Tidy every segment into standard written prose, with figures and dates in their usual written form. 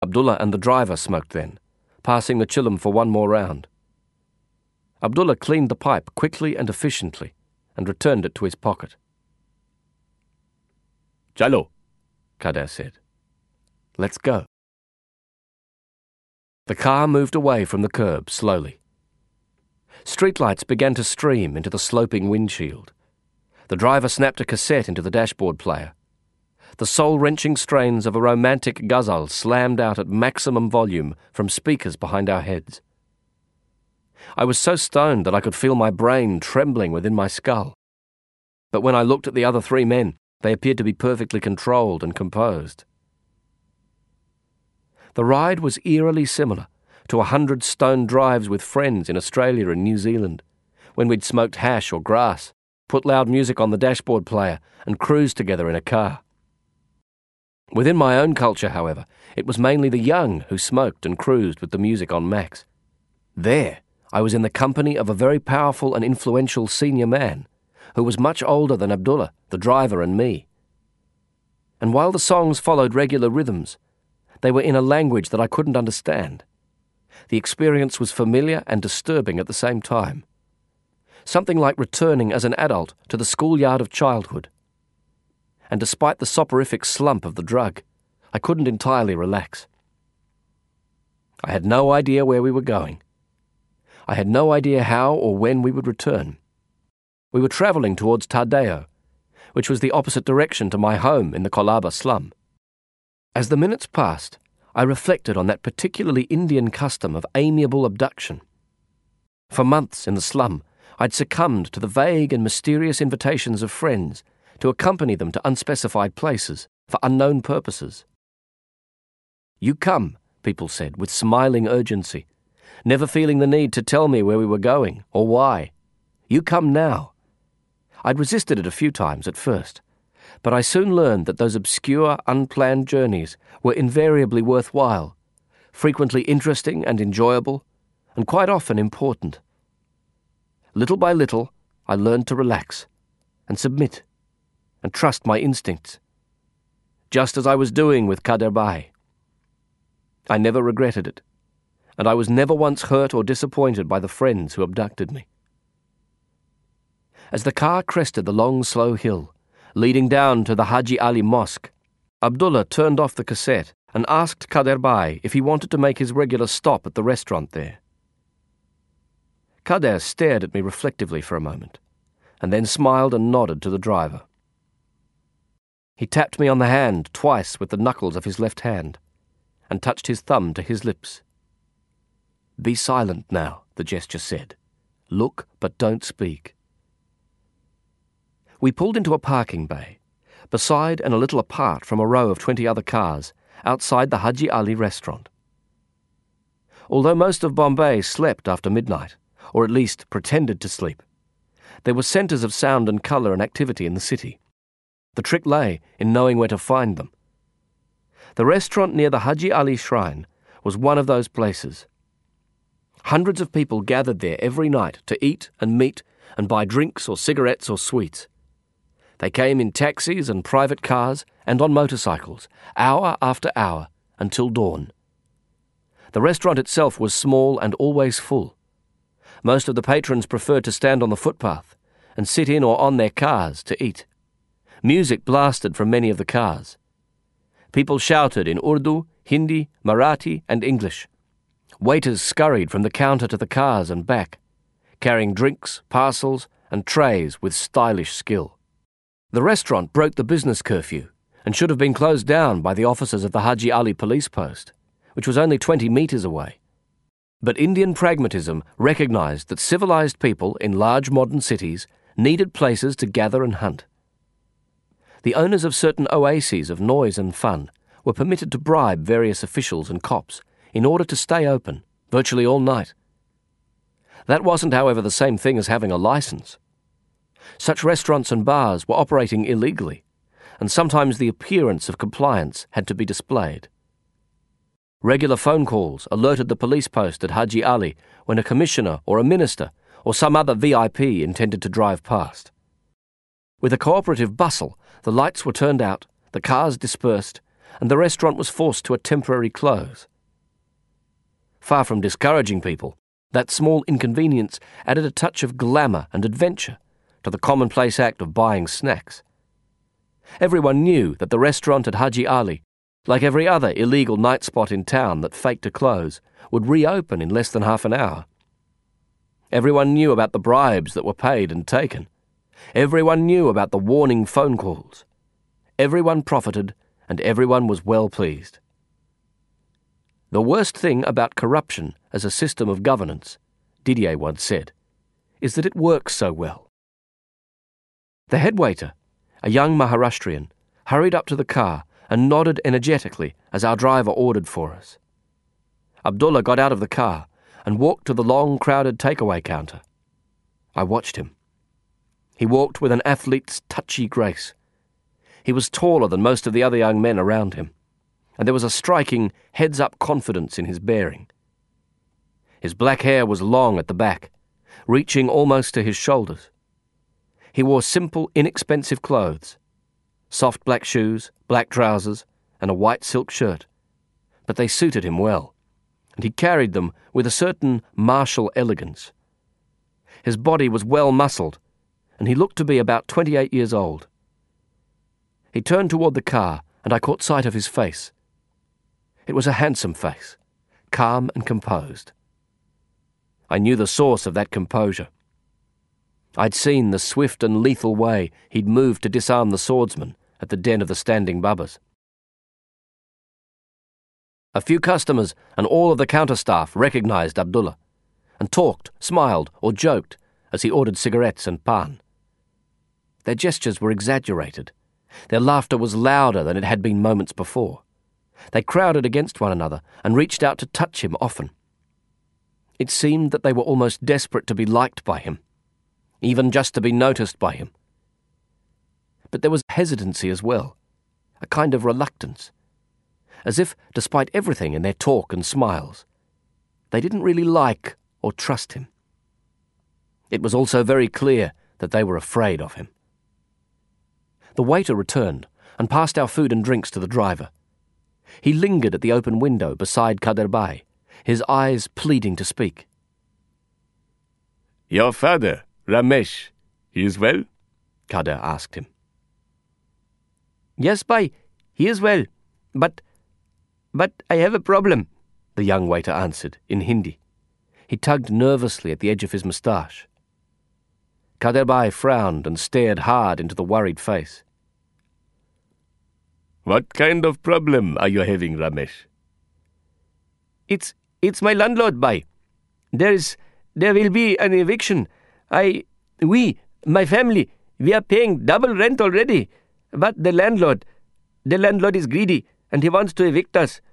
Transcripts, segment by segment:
Abdullah and the driver smoked then, passing the chillum for one more round. Abdullah cleaned the pipe quickly and efficiently and returned it to his pocket. "Chalo," Kader said. "Let's go." The car moved away from the curb slowly. Streetlights began to stream into the sloping windshield. The driver snapped a cassette into the dashboard player. The soul-wrenching strains of a romantic ghazal slammed out at maximum volume from speakers behind our heads. I was so stoned that I could feel my brain trembling within my skull. But when I looked at the other three men, they appeared to be perfectly controlled and composed. The ride was eerily similar to 100 stone drives with friends in Australia and New Zealand, when we'd smoked hash or grass, put loud music on the dashboard player, and cruised together in a car. Within my own culture, however, it was mainly the young who smoked and cruised with the music on max. There, I was in the company of a very powerful and influential senior man, who was much older than Abdullah, the driver, and me. And while the songs followed regular rhythms, they were in a language that I couldn't understand. The experience was familiar and disturbing at the same time. Something like returning as an adult to the schoolyard of childhood. And despite the soporific slump of the drug, I couldn't entirely relax. I had no idea where we were going. I had no idea how or when we would return. We were travelling towards Tardeo, which was the opposite direction to my home in the Colaba slum. As the minutes passed, I reflected on that particularly Indian custom of amiable abduction. For months in the slum, I'd succumbed to the vague and mysterious invitations of friends to accompany them to unspecified places for unknown purposes. "You come," people said with smiling urgency, never feeling the need to tell me where we were going or why. "You come now." I'd resisted it a few times at first, but I soon learned that those obscure, unplanned journeys were invariably worthwhile, frequently interesting and enjoyable, and quite often important. Little by little, I learned to relax and submit and trust my instincts, just as I was doing with Kader Bhai. I never regretted it, and I was never once hurt or disappointed by the friends who abducted me. As the car crested the long, slow hill, leading down to the Haji Ali Mosque, Abdullah turned off the cassette and asked Kader Bhai if he wanted to make his regular stop at the restaurant there. Kader stared at me reflectively for a moment, and then smiled and nodded to the driver. He tapped me on the hand twice with the knuckles of his left hand, and touched his thumb to his lips. "Be silent now," the gesture said. "Look, but don't speak." We pulled into a parking bay, beside and a little apart from a row of 20 other cars, outside the Haji Ali restaurant. Although most of Bombay slept after midnight, or at least pretended to sleep, there were centres of sound and colour and activity in the city. The trick lay in knowing where to find them. The restaurant near the Haji Ali shrine was one of those places. Hundreds of people gathered there every night to eat and meet and buy drinks or cigarettes or sweets. They came in taxis and private cars and on motorcycles, hour after hour, until dawn. The restaurant itself was small and always full. Most of the patrons preferred to stand on the footpath and sit in or on their cars to eat. Music blasted from many of the cars. People shouted in Urdu, Hindi, Marathi, and English. Waiters scurried from the counter to the cars and back, carrying drinks, parcels, and trays with stylish skill. The restaurant broke the business curfew and should have been closed down by the officers of the Haji Ali police post, which was only 20 metres away. But Indian pragmatism recognised that civilised people in large modern cities needed places to gather and hunt. The owners of certain oases of noise and fun were permitted to bribe various officials and cops in order to stay open, virtually all night. That wasn't, however, the same thing as having a licence. Such restaurants and bars were operating illegally, and sometimes the appearance of compliance had to be displayed. Regular phone calls alerted the police post at Haji Ali when a commissioner or a minister or some other VIP intended to drive past. With a cooperative bustle, the lights were turned out, the cars dispersed, and the restaurant was forced to a temporary close. Far from discouraging people, that small inconvenience added a touch of glamour and adventure to the commonplace act of buying snacks. Everyone knew that the restaurant at Haji Ali, like every other illegal night spot in town that faked a close, would reopen in less than half an hour. Everyone knew about the bribes that were paid and taken. Everyone knew about the warning phone calls. Everyone profited, and everyone was well pleased. The worst thing about corruption as a system of governance, Didier once said, is that it works so well. The head waiter, a young Maharashtrian, hurried up to the car and nodded energetically as our driver ordered for us. Abdullah got out of the car and walked to the long, crowded takeaway counter. I watched him. He walked with an athlete's touchy grace. He was taller than most of the other young men around him, and there was a striking heads-up confidence in his bearing. His black hair was long at the back, reaching almost to his shoulders. He wore simple, inexpensive clothes, soft black shoes, black trousers, and a white silk shirt, but they suited him well, and he carried them with a certain martial elegance. His body was well muscled, and he looked to be about 28 years old. He turned toward the car, and I caught sight of his face. It was a handsome face, calm and composed. I knew the source of that composure. I'd seen the swift and lethal way he'd moved to disarm the swordsman at the den of the Standing Bubbas. A few customers and all of the counter staff recognized Abdullah, and talked, smiled, or joked as he ordered cigarettes and pan. Their gestures were exaggerated. Their laughter was louder than it had been moments before. They crowded against one another and reached out to touch him often. It seemed that they were almost desperate to be liked by him, even just to be noticed by him. But there was hesitancy as well, a kind of reluctance, as if, despite everything in their talk and smiles, they didn't really like or trust him. It was also very clear that they were afraid of him. The waiter returned and passed our food and drinks to the driver. He lingered at the open window beside Kader Bhai, his eyes pleading to speak. "Your father, Ramesh, he is well?" Kader asked him. "Yes, Bhai, he is well. But I have a problem," the young waiter answered in Hindi. He tugged nervously at the edge of his moustache. Kader Bhai frowned and stared hard into the worried face. "What kind of problem are you having, Ramesh?" It's my landlord, Bhai. There will be an eviction. My family, we are paying double rent already. But the landlord is greedy, and he wants to evict us."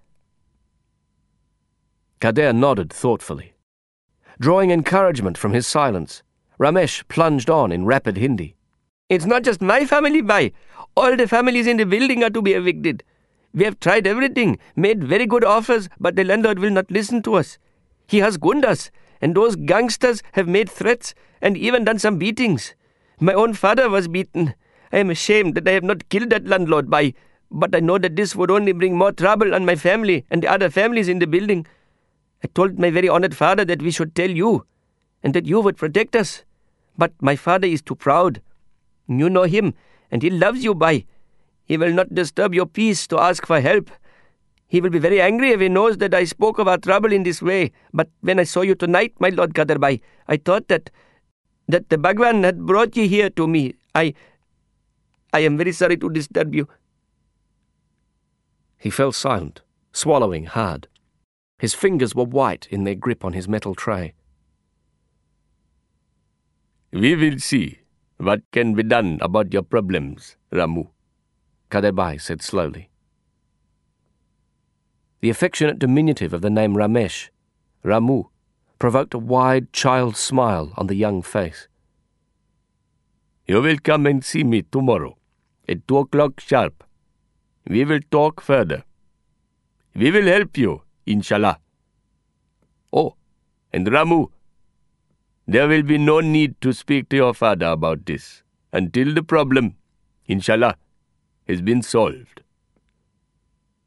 Kader nodded thoughtfully. Drawing encouragement from his silence, Ramesh plunged on in rapid Hindi. "It's not just my family, Bhai. All the families in the building are to be evicted. We have tried everything, made very good offers, but the landlord will not listen to us. He has gundas, and those gangsters have made threats and even done some beatings. My own father was beaten. I am ashamed that I have not killed that landlord, Bhai, but I know that this would only bring more trouble on my family and the other families in the building. I told my very honored father that we should tell you, and that you would protect us. But my father is too proud. You know him, and he loves you, Bhai. He will not disturb your peace to ask for help. He will be very angry if he knows that I spoke of our trouble in this way. But when I saw you tonight, my Lord Kader Bhai, I thought that the Bhagwan had brought you here to me. I am very sorry to disturb you." He fell silent, swallowing hard. His fingers were white in their grip on his metal tray. "We will see what can be done about your problems, Ramu," Kader Bhai said slowly. The affectionate diminutive of the name Ramesh, Ramu, provoked a wide child smile on the young face. "You will come and see me tomorrow at 2 o'clock sharp. We will talk further. We will help you, inshallah. Oh, and Ramu, there will be no need to speak to your father about this until the problem, inshallah, has been solved."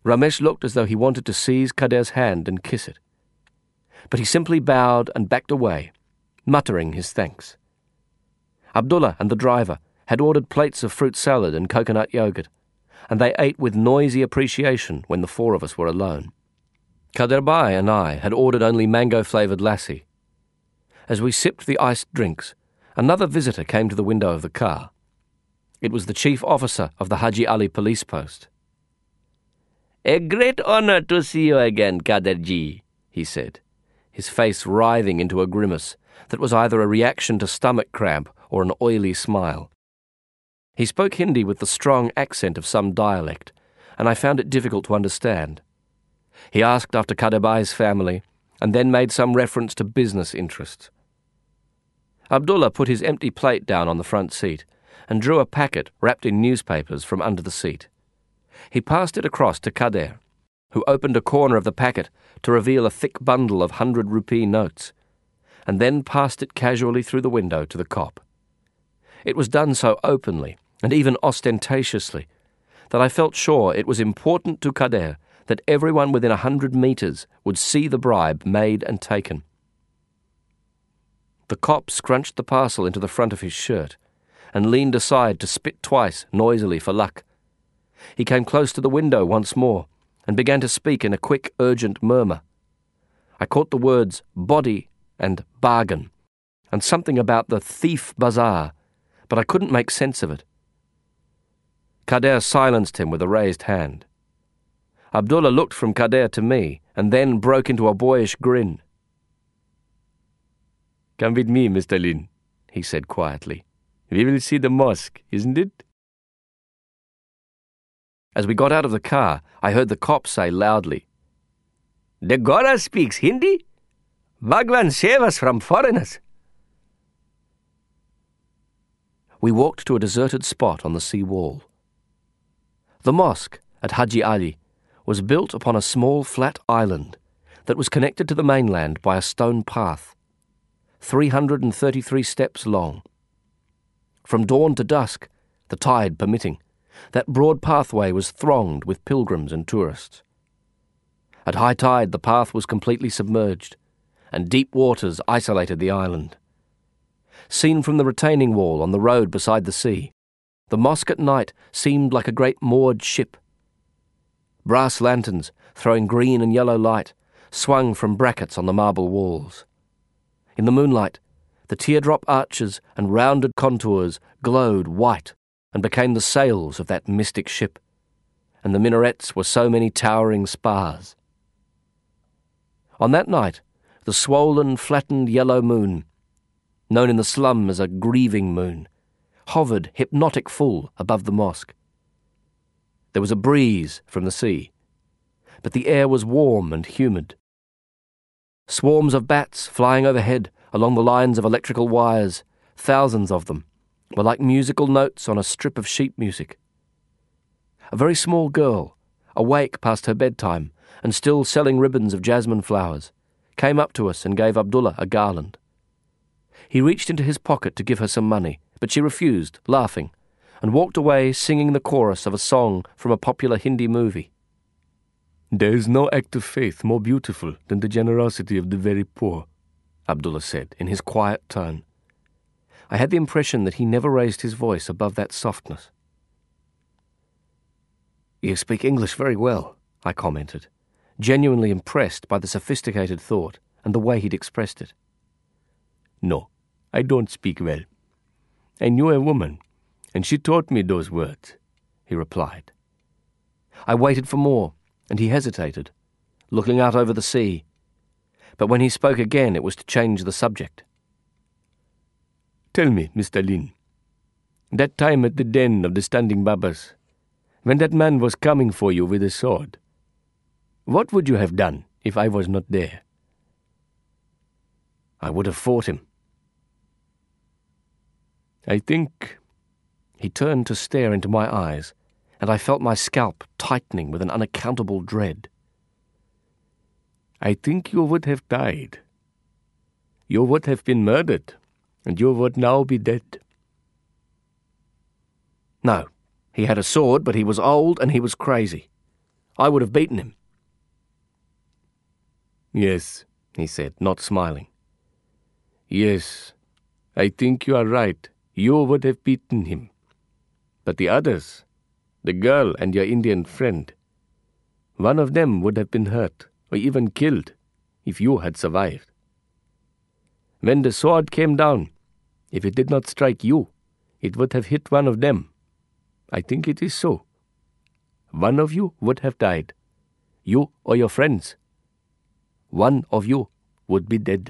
Ramesh looked as though he wanted to seize Kader's hand and kiss it. But he simply bowed and backed away, muttering his thanks. Abdullah and the driver had ordered plates of fruit salad and coconut yogurt, and they ate with noisy appreciation when the four of us were alone. Kader Bhai and I had ordered only mango-flavoured lassi. As we sipped the iced drinks, another visitor came to the window of the car. It was the chief officer of the Haji Ali police post. "A great honour to see you again, Kaderji," he said, his face writhing into a grimace that was either a reaction to stomach cramp or an oily smile. He spoke Hindi with the strong accent of some dialect, and I found it difficult to understand. He asked after Kader Bhai's family, and then made some reference to business interests. Abdullah put his empty plate down on the front seat and drew a packet wrapped in newspapers from under the seat. He passed it across to Kader, who opened a corner of the packet to reveal a thick bundle of 100-rupee notes, and then passed it casually through the window to the cop. It was done so openly, and even ostentatiously, that I felt sure it was important to Kader that everyone within 100 metres would see the bribe made and taken. The cop scrunched the parcel into the front of his shirt and leaned aside to spit twice noisily for luck. He came close to the window once more and began to speak in a quick, urgent murmur. I caught the words body and bargain, and something about the thief bazaar, but I couldn't make sense of it. Kader silenced him with a raised hand. Abdullah looked from Kader to me and then broke into a boyish grin. "Come with me, Mr. Lin," he said quietly. "We will see the mosque, isn't it?" As we got out of the car, I heard the cop say loudly, "The Gora speaks Hindi? Bhagwan save us from foreigners." We walked to a deserted spot on the sea wall. The mosque at Haji Ali was built upon a small flat island that was connected to the mainland by a stone path, 333 steps long. From dawn to dusk, the tide permitting, that broad pathway was thronged with pilgrims and tourists. At high tide, the path was completely submerged, and deep waters isolated the island. Seen from the retaining wall on the road beside the sea, the mosque at night seemed like a great moored ship. Brass lanterns, throwing green and yellow light, swung from brackets on the marble walls. In the moonlight, the teardrop arches and rounded contours glowed white and became the sails of that mystic ship, and the minarets were so many towering spars. On that night, the swollen, flattened yellow moon, known in the slum as a grieving moon, hovered hypnotic full above the mosque. There was a breeze from the sea, but the air was warm and humid. Swarms of bats flying overhead along the lines of electrical wires, thousands of them, were like musical notes on a strip of sheet music. A very small girl, awake past her bedtime and still selling ribbons of jasmine flowers, came up to us and gave Abdullah a garland. He reached into his pocket to give her some money, but she refused, laughing, and walked away singing the chorus of a song from a popular Hindi movie. "There is no act of faith more beautiful than the generosity of the very poor," Abdullah said in his quiet tone. I had the impression that he never raised his voice above that softness. "You speak English very well," I commented, genuinely impressed by the sophisticated thought and the way he'd expressed it. "No, I don't speak well. I knew a woman, and she taught me those words," he replied. I waited for more, and he hesitated, looking out over the sea. But when he spoke again, it was to change the subject. "Tell me, Mr. Lin, that time at the den of the Standing Babas, when that man was coming for you with a sword, what would you have done if I was not there?" "I would have fought him." "I think—" He turned to stare into my eyes, and I felt my scalp tightening with an unaccountable dread. "I think you would have died. You would have been murdered, and you would now be dead." No, he had a sword, but he was old and he was crazy. I would have beaten him. Yes, he said, not smiling. Yes, I think you are right. You would have beaten him. But the others, the girl and your Indian friend, one of them would have been hurt or even killed if you had survived. When the sword came down, if it did not strike you, it would have hit one of them. I think it is so. One of you would have died, you or your friends. One of you would be dead.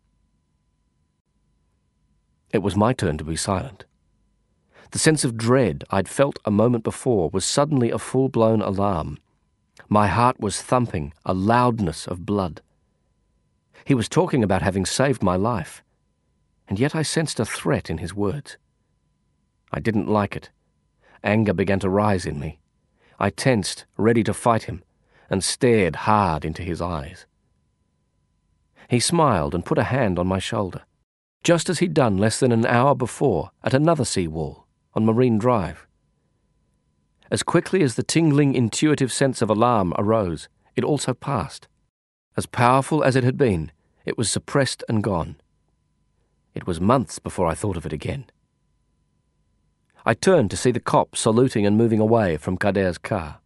It was my turn to be silent. The sense of dread I'd felt a moment before was suddenly a full-blown alarm. My heart was thumping, a loudness of blood. He was talking about having saved my life, and yet I sensed a threat in his words. I didn't like it. Anger began to rise in me. I tensed, ready to fight him, and stared hard into his eyes. He smiled and put a hand on my shoulder, just as he'd done less than an hour before at another seawall on Marine Drive. As quickly as the tingling, intuitive sense of alarm arose, it also passed. As powerful as it had been, it was suppressed and gone. It was months before I thought of it again. I turned to see the cop saluting and moving away from Kader's car.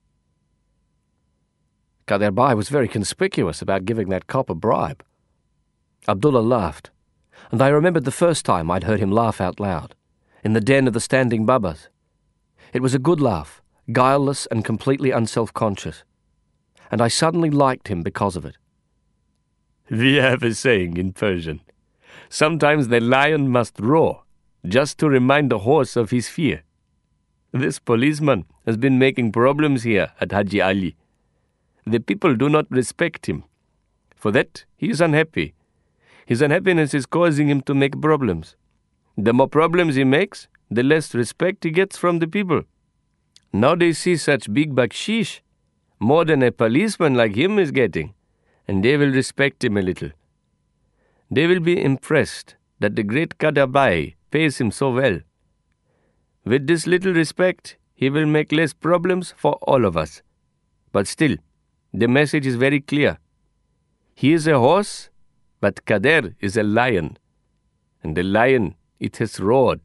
Kader Bhai was very conspicuous about giving that cop a bribe. Abdullah laughed, and I remembered the first time I'd heard him laugh out loud, in the den of the Standing Babas. It was a good laugh, guileless and completely unself-conscious, and I suddenly liked him because of it. We have a saying in Persian. Sometimes the lion must roar, just to remind the horse of his fear. This policeman has been making problems here at Haji Ali. The people do not respect him. For that, he is unhappy. His unhappiness is causing him to make problems. The more problems he makes, the less respect he gets from the people. Now they see such big bakshish, more than a policeman like him is getting, and they will respect him a little. They will be impressed that the great Kader Bhai pays him so well. With this little respect, he will make less problems for all of us. But still, the message is very clear. He is a horse, but Kader is a lion. And the lion, it has roared.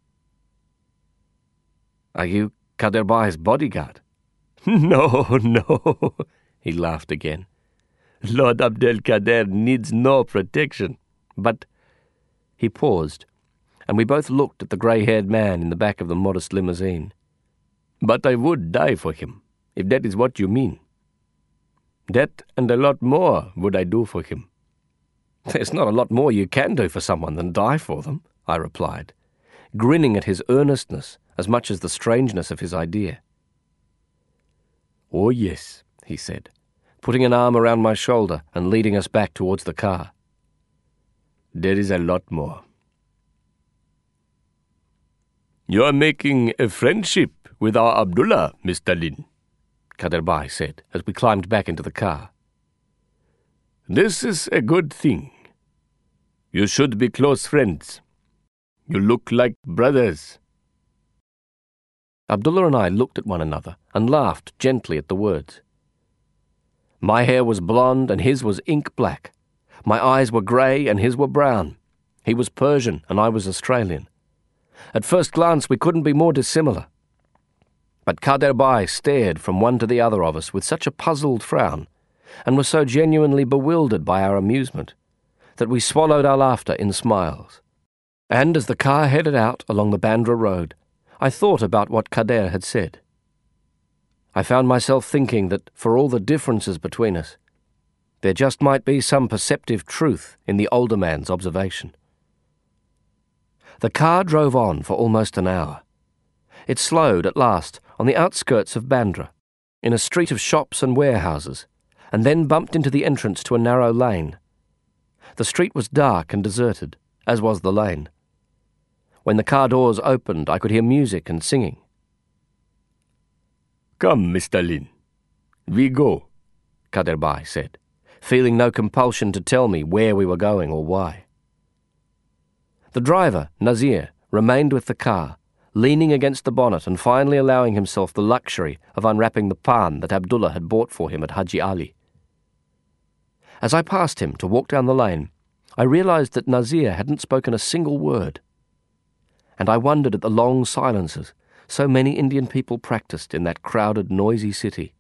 Are you Kader Bhai's bodyguard? No, no, he laughed again. Lord Abdel Kader needs no protection, but... He paused, and we both looked at the grey-haired man in the back of the modest limousine. But I would die for him, if that is what you mean. That and a lot more would I do for him. There's not a lot more you can do for someone than die for them, I replied, grinning at his earnestness as much as the strangeness of his idea. Oh, yes, he said, putting an arm around my shoulder and leading us back towards the car. There is a lot more. You are making a friendship with our Abdullah, Mr. Lin, Kader Bhai said as we climbed back into the car. This is a good thing. You should be close friends. You look like brothers. Abdullah and I looked at one another and laughed gently at the words. My hair was blonde and his was ink black. My eyes were grey and his were brown. He was Persian and I was Australian. At first glance we couldn't be more dissimilar. But Kader Bhai stared from one to the other of us with such a puzzled frown, and was so genuinely bewildered by our amusement, that we swallowed our laughter in smiles. And as the car headed out along the Bandra road, I thought about what Kader had said. I found myself thinking that for all the differences between us, there just might be some perceptive truth in the older man's observation. The car drove on for almost an hour. It slowed at last on the outskirts of Bandra, in a street of shops and warehouses, and then bumped into the entrance to a narrow lane. The street was dark and deserted, as was the lane. When the car doors opened, I could hear music and singing. Come, Mr. Lin. We go, Kader Bhai said, feeling no compulsion to tell me where we were going or why. The driver, Nazir, remained with the car, leaning against the bonnet and finally allowing himself the luxury of unwrapping the pan that Abdullah had bought for him at Haji Ali. As I passed him to walk down the lane, I realized that Nazir hadn't spoken a single word, and I wondered at the long silences so many Indian people practiced in that crowded, noisy city.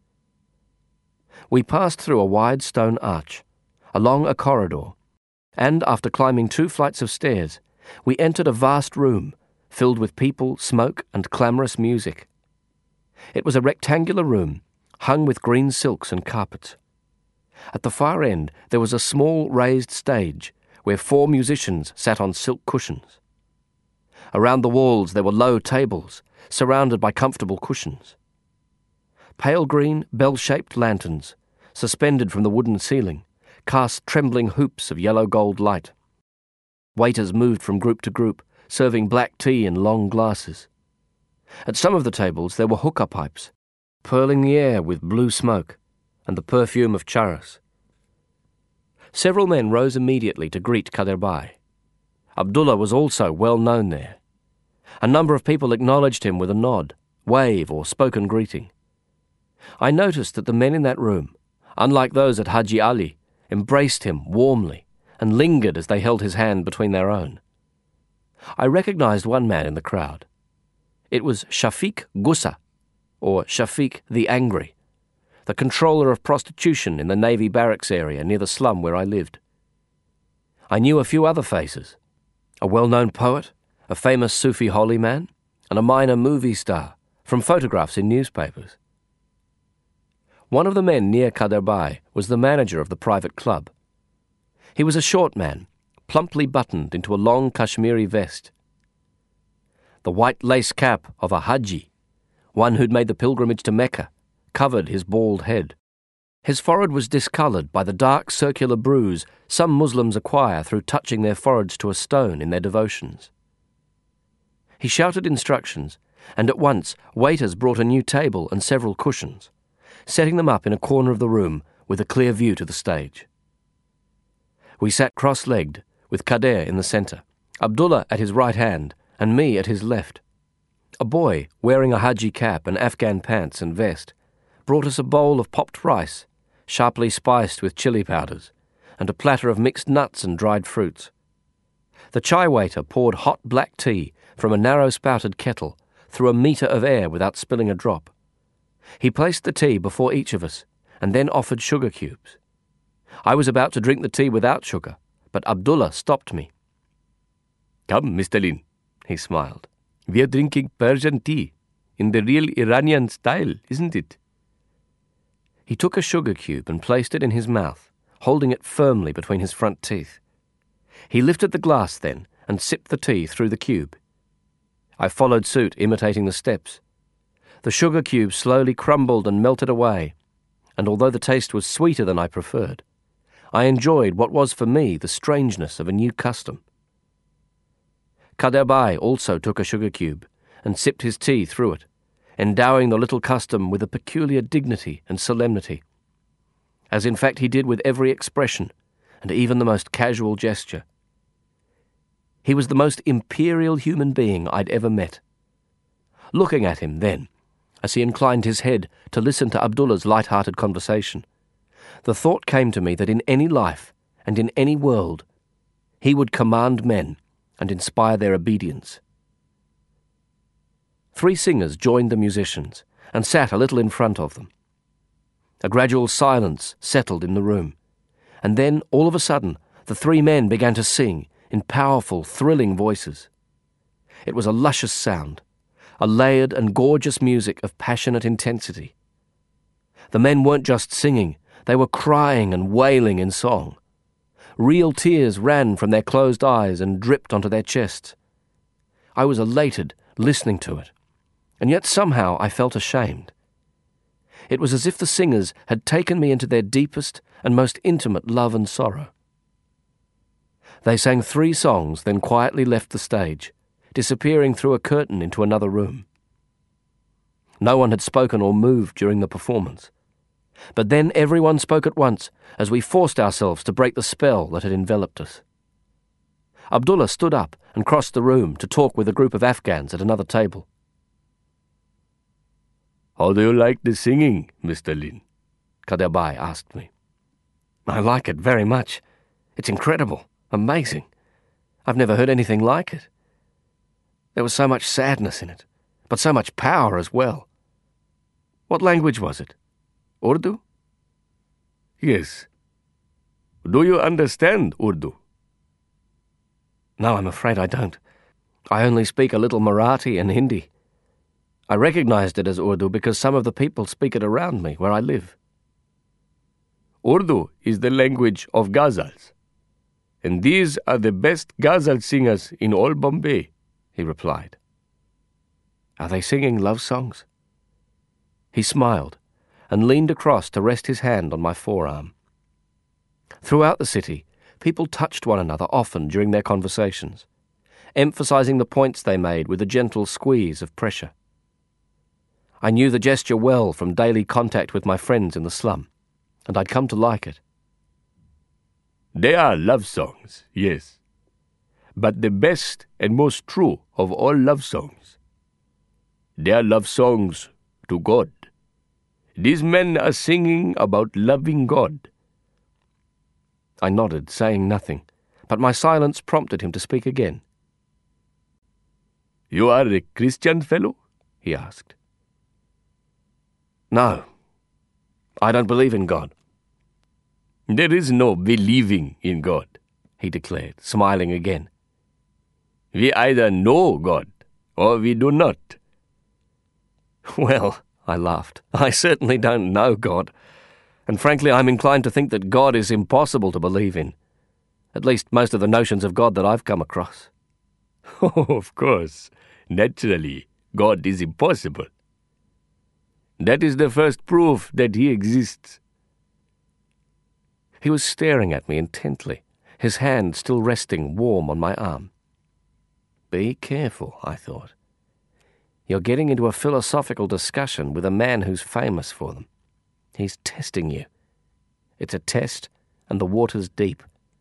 We passed through a wide stone arch, along a corridor, and after climbing 2 flights of stairs, we entered a vast room filled with people, smoke, and clamorous music. It was a rectangular room, hung with green silks and carpets. At the far end there was a small raised stage where 4 musicians sat on silk cushions. Around the walls there were low tables, surrounded by comfortable cushions. Pale green, bell-shaped lanterns, suspended from the wooden ceiling, cast trembling hoops of yellow-gold light. Waiters moved from group to group, serving black tea in long glasses. At some of the tables there were hookah pipes, pearling the air with blue smoke and the perfume of charas. Several men rose immediately to greet Kader Bhai. Abdullah was also well known there. A number of people acknowledged him with a nod, wave, or spoken greeting. I noticed that the men in that room, unlike those at Haji Ali, embraced him warmly and lingered as they held his hand between their own. I recognized one man in the crowd. It was Shafiq Gussa, or Shafiq the Angry, the controller of prostitution in the Navy barracks area near the slum where I lived. I knew a few other faces, a well-known poet, a famous Sufi holy man, and a minor movie star from photographs in newspapers. One of the men near Kader Bhai was the manager of the private club. He was a short man, plumply buttoned into a long Kashmiri vest. The white lace cap of a Haji, one who'd made the pilgrimage to Mecca, covered his bald head. His forehead was discoloured by the dark circular bruise some Muslims acquire through touching their foreheads to a stone in their devotions. He shouted instructions, and at once waiters brought a new table and several cushions, setting them up in a corner of the room with a clear view to the stage. We sat cross-legged, with Kader in the centre, Abdullah at his right hand, and me at his left. A boy, wearing a Haji cap and Afghan pants and vest, brought us a bowl of popped rice, sharply spiced with chili powders, and a platter of mixed nuts and dried fruits. The chai waiter poured hot black tea from a narrow-spouted kettle through a metre of air without spilling a drop. He placed the tea before each of us, and then offered sugar cubes. I was about to drink the tea without sugar, but Abdullah stopped me. "Come, Mr. Lin," he smiled. "We are drinking Persian tea, in the real Iranian style, isn't it?" He took a sugar cube and placed it in his mouth, holding it firmly between his front teeth. He lifted the glass then and sipped the tea through the cube. I followed suit, imitating the steps. The sugar cube slowly crumbled and melted away, and although the taste was sweeter than I preferred, I enjoyed what was for me the strangeness of a new custom. Kader Bhai also took a sugar cube and sipped his tea through it, endowing the little custom with a peculiar dignity and solemnity, as in fact he did with every expression and even the most casual gesture. He was the most imperial human being I'd ever met. Looking at him then, as he inclined his head to listen to Abdullah's light-hearted conversation, the thought came to me that in any life and in any world, he would command men and inspire their obedience. 3 singers joined the musicians and sat a little in front of them. A gradual silence settled in the room, and then, all of a sudden, the 3 men began to sing in powerful, thrilling voices. It was a luscious sound, a layered and gorgeous music of passionate intensity. The men weren't just singing, they were crying and wailing in song. Real tears ran from their closed eyes and dripped onto their chests. I was elated listening to it, and yet somehow I felt ashamed. It was as if the singers had taken me into their deepest and most intimate love and sorrow. They sang 3 songs, then quietly left the stage, disappearing through a curtain into another room. No one had spoken or moved during the performance. But then everyone spoke at once as we forced ourselves to break the spell that had enveloped us. Abdullah stood up and crossed the room to talk with a group of Afghans at another table. "How do you like the singing, Mr. Lin?" Kaderbai asked me. "I like it very much. It's incredible, amazing. I've never heard anything like it. There was so much sadness in it, but so much power as well. What language was it? Urdu?" "Yes. Do you understand Urdu?" "No, I'm afraid I don't. I only speak a little Marathi and Hindi. I recognized it as Urdu because some of the people speak it around me where I live." "Urdu is the language of ghazals, and these are the best ghazal singers in all Bombay," he replied. "Are they singing love songs?" He smiled and leaned across to rest his hand on my forearm. Throughout the city, people touched one another often during their conversations, emphasizing the points they made with a gentle squeeze of pressure. I knew the gesture well from daily contact with my friends in the slum, and I'd come to like it. "They are love songs, yes, but the best and most true of all love songs. They are love songs to God. These men are singing about loving God." I nodded, saying nothing, but my silence prompted him to speak again. "You are a Christian fellow?" he asked. "No, I don't believe in God." "There is no believing in God," he declared, smiling again. "We either know God or we do not." "Well," I laughed, "I certainly don't know God, and frankly I'm inclined to think that God is impossible to believe in, at least most of the notions of God that I've come across." "Oh, of course, naturally, God is impossible. That is the first proof that he exists." He was staring at me intently, his hand still resting warm on my arm. Be careful, I thought. You're getting into a philosophical discussion with a man who's famous for them. He's testing you. It's a test, and the water's deep.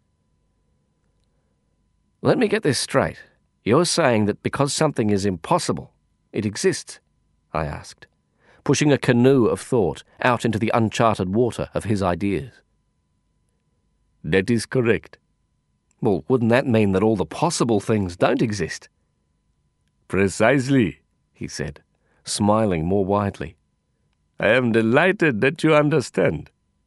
Let me get this straight. You're saying that because something is impossible, it exists? I asked, pushing a canoe of thought out into the uncharted water of his ideas. "That is correct." "Well, wouldn't that mean that all the possible things don't exist?" "Precisely," he said, smiling more widely. "I am delighted that you understand."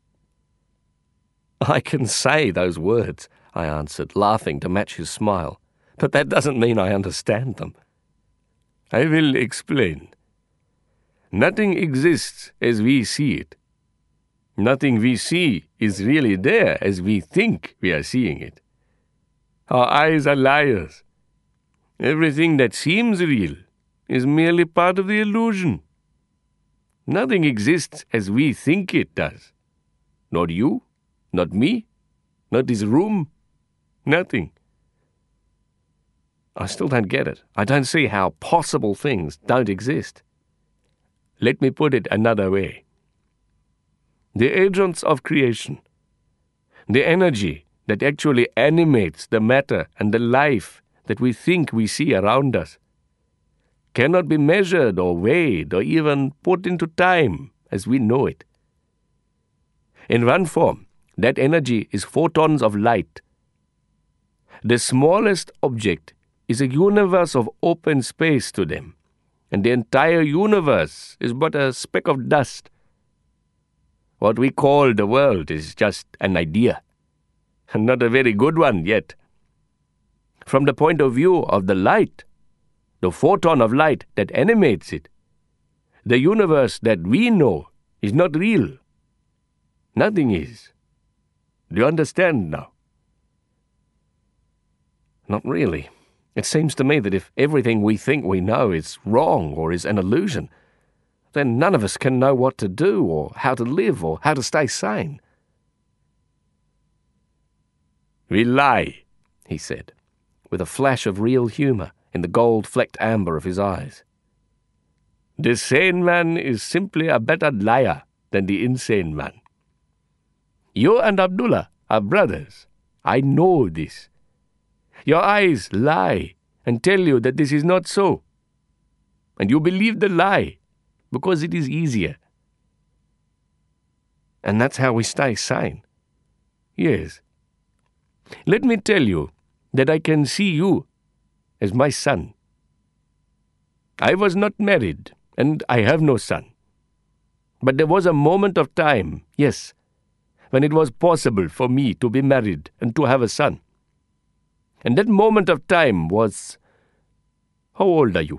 "I can say those words," I answered, laughing to match his smile, "but that doesn't mean I understand them." "I will explain. Nothing exists as we see it. Nothing we see is really there as we think we are seeing it. Our eyes are liars. Everything that seems real is merely part of the illusion. Nothing exists as we think it does. Not you, not me, not this room, nothing." I still don't get it. I don't see how possible things don't exist. Let me put it another way. The agents of creation, the energy that actually animates the matter and the life that we think we see around us, cannot be measured or weighed or even put into time as we know it. In one form, that energy is photons of light. The smallest object is a universe of open space to them, and the entire universe is but a speck of dust. What we call the world is just an idea, and not a very good one yet. From the point of view of the light, the photon of light that animates it, the universe that we know is not real. Nothing is. Do you understand now? Not really. It seems to me that if everything we think we know is wrong or is an illusion, then none of us can know what to do or how to live or how to stay sane. "We lie," he said, with a flash of real humour in the gold-flecked amber of his eyes. "The sane man is simply a better liar than the insane man. You and Abdullah are brothers. I know this. Your eyes lie and tell you that this is not so. And you believe the lie because it is easier. And that's how we stay sane. Yes. Let me tell you that I can see you as my son. I was not married, and I have no son. But there was a moment of time, yes, when it was possible for me to be married and to have a son. And that moment of time was... How old are you?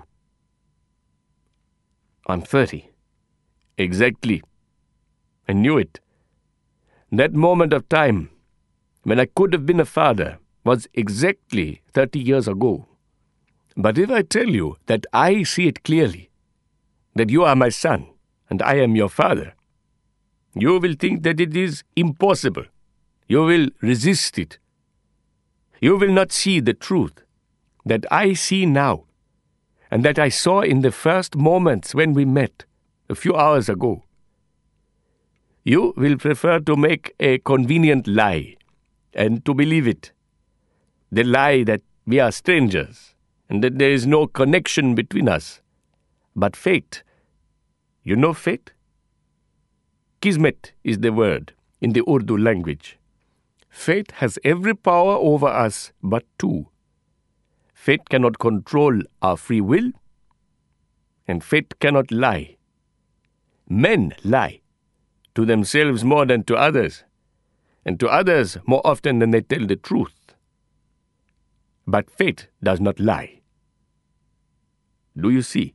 I'm 30. Exactly. I knew it. That moment of time, when I could have been a father, was exactly 30 years ago. But if I tell you that I see it clearly, that you are my son and I am your father, you will think that it is impossible. You will resist it. You will not see the truth that I see now and that I saw in the first moments when we met a few hours ago. You will prefer to make a convenient lie and to believe it. The lie that we are strangers and that there is no connection between us. But fate, you know fate? Kismet is the word in the Urdu language. Fate has every power over us but two. Fate cannot control our free will, and fate cannot lie. Men lie, to themselves more than to others, and to others more often than they tell the truth. But fate does not lie. Do you see?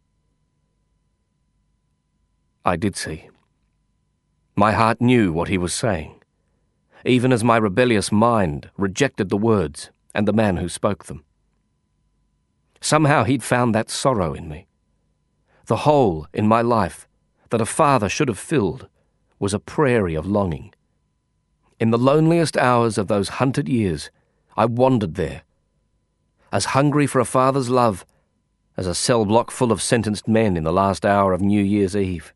I did see. My heart knew what he was saying, even as my rebellious mind rejected the words and the man who spoke them. Somehow he'd found that sorrow in me. The hole in my life that a father should have filled was a prairie of longing. In the loneliest hours of those hunted years, I wandered there, as hungry for a father's love as a cell block full of sentenced men in the last hour of New Year's Eve.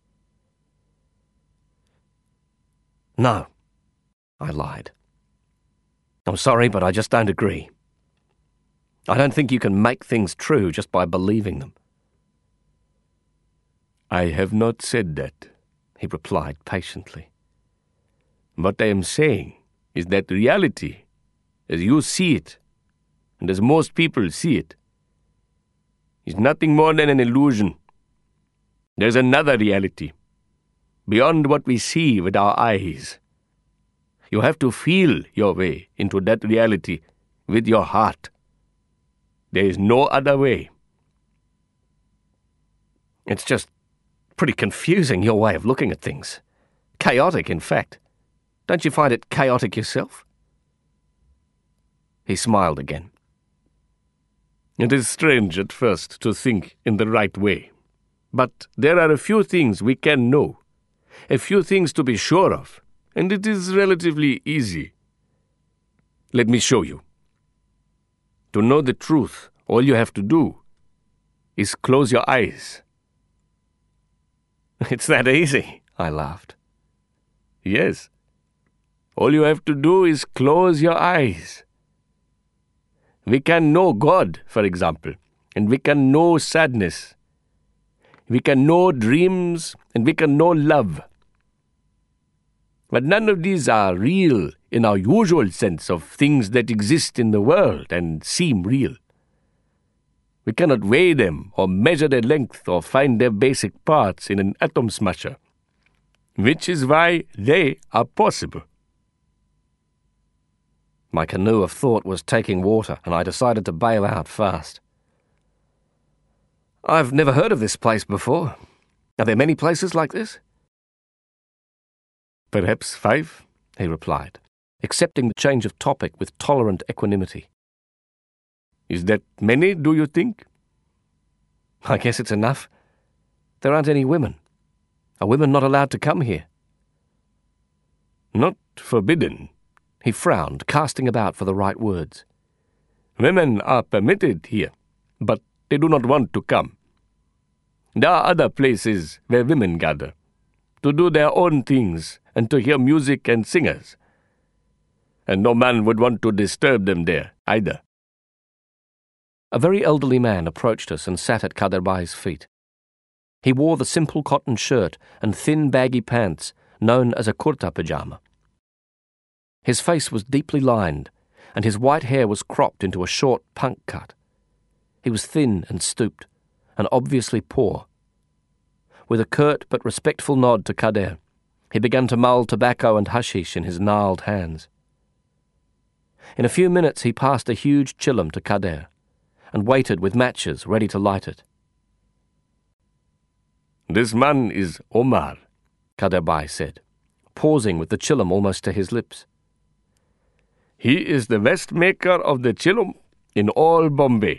No, I lied. I'm sorry, but I just don't agree. I don't think you can make things true just by believing them. I have not said that, he replied patiently. What I am saying is that reality, as you see it, and as most people see it, is nothing more than an illusion. There's another reality, beyond what we see with our eyes. You have to feel your way into that reality with your heart. There is no other way. It's just pretty confusing, your way of looking at things. Chaotic, in fact. Don't you find it chaotic yourself? He smiled again. It is strange at first to think in the right way. But there are a few things we can know, a few things to be sure of, and it is relatively easy. Let me show you. To know the truth, all you have to do is close your eyes. It's that easy, I laughed. Yes. All you have to do is close your eyes. We can know God, for example, and we can know sadness. We can know dreams, and we can know love. But none of these are real in our usual sense of things that exist in the world and seem real. We cannot weigh them or measure their length or find their basic parts in an atom smasher, which is why they are possible. My canoe of thought was taking water, and I decided to bail out fast. I've never heard of this place before. Are there many places like this? Perhaps 5, he replied, accepting the change of topic with tolerant equanimity. Is that many, do you think? I guess it's enough. There aren't any women. Are women not allowed to come here? Not forbidden. He frowned, casting about for the right words. Women are permitted here, but they do not want to come. There are other places where women gather, to do their own things and to hear music and singers. And no man would want to disturb them there either. A very elderly man approached us and sat at Kader Bhai's feet. He wore the simple cotton shirt and thin baggy pants known as a kurta pajama. His face was deeply lined, and his white hair was cropped into a short punk cut. He was thin and stooped, and obviously poor. With a curt but respectful nod to Kader, he began to mull tobacco and hashish in his gnarled hands. In a few minutes he passed a huge chillum to Kader, and waited with matches ready to light it. "This man is Omar," Kader Bhai said, pausing with the chillum almost to his lips. "He is the best maker of the chillum in all Bombay."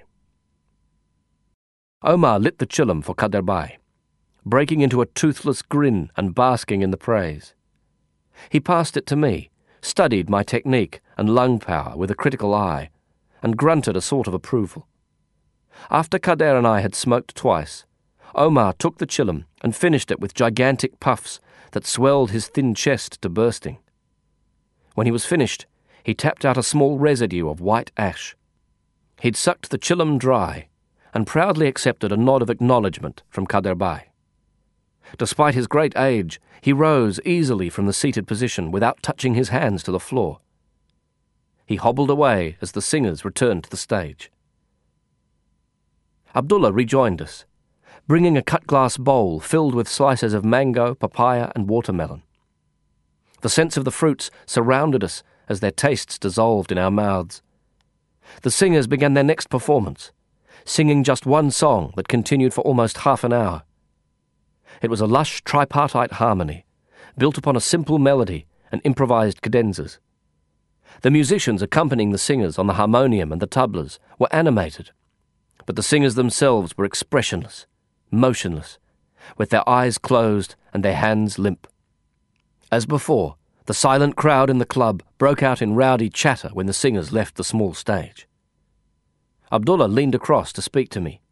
Omar lit the chillum for Kader Bhai, breaking into a toothless grin and basking in the praise. He passed it to me, studied my technique and lung power with a critical eye, and grunted a sort of approval. After Kader and I had smoked twice, Omar took the chillum and finished it with gigantic puffs that swelled his thin chest to bursting. When he was finished, he tapped out a small residue of white ash. He'd sucked the chillum dry and proudly accepted a nod of acknowledgement from Kader Bhai. Despite his great age, he rose easily from the seated position without touching his hands to the floor. He hobbled away as the singers returned to the stage. Abdullah rejoined us, bringing a cut-glass bowl filled with slices of mango, papaya, and watermelon. The scents of the fruits surrounded us as their tastes dissolved in our mouths. The singers began their next performance, singing just one song that continued for almost half an hour. It was a lush tripartite harmony, built upon a simple melody and improvised cadenzas. The musicians accompanying the singers on the harmonium and the tablas were animated, but the singers themselves were expressionless, motionless, with their eyes closed and their hands limp. As before, the silent crowd in the club broke out in rowdy chatter when the singers left the small stage. Abdullah leaned across to speak to me.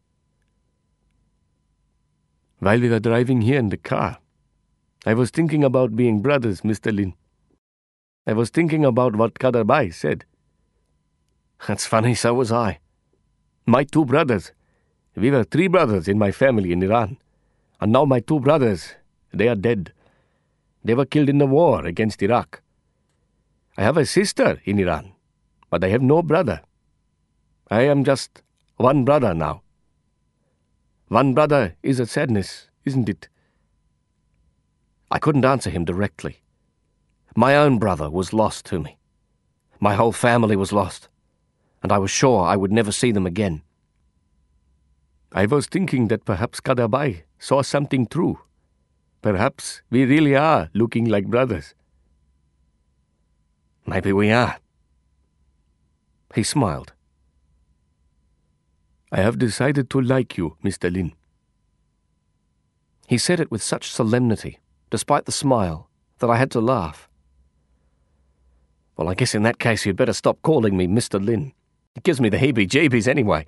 "While we were driving here in the car, I was thinking about being brothers, Mr. Lin. I was thinking about what Kader Bhai said." "That's funny, so was I." "My two brothers. We were three brothers in my family in Iran, and now my two brothers, they are dead. They were killed in the war against Iraq. I have a sister in Iran, but I have no brother. I am just one brother now. One brother is a sadness, isn't it?" I couldn't answer him directly. My own brother was lost to me. My whole family was lost, and I was sure I would never see them again. "I was thinking that perhaps Kader Bhai saw something through. Perhaps we really are looking like brothers." "Maybe we are." He smiled. "I have decided to like you, Mr. Lin." He said it with such solemnity, despite the smile, that I had to laugh. "Well, I guess in that case you'd better stop calling me Mr. Lin. It gives me the heebie-jeebies anyway."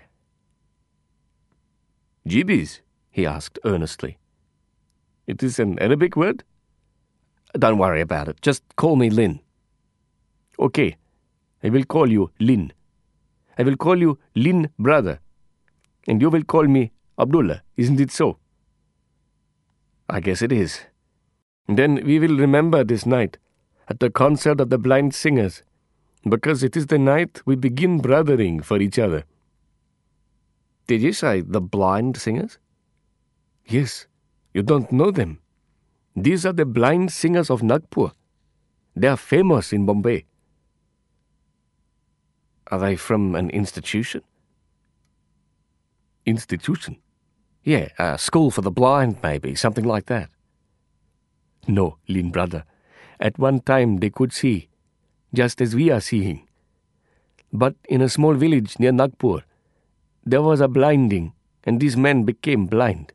"Jeebies?" he asked earnestly. "It is an Arabic word?" "Don't worry about it. Just call me Lin." "Okay, I will call you Lin. I will call you Lin brother. And you will call me Abdullah, isn't it so?" "I guess it is." "Then we will remember this night at the concert of the blind singers, because it is the night we begin brothering for each other." "Did you say the blind singers?" "Yes, you don't know them. These are the blind singers of Nagpur. They are famous in Bombay." "Are they from an institution?" "Institution?" "Yeah, a school for the blind, maybe, something like that." "No, Lin brother. At one time they could see, just as we are seeing. But in a small village near Nagpur, there was a blinding, and these men became blind."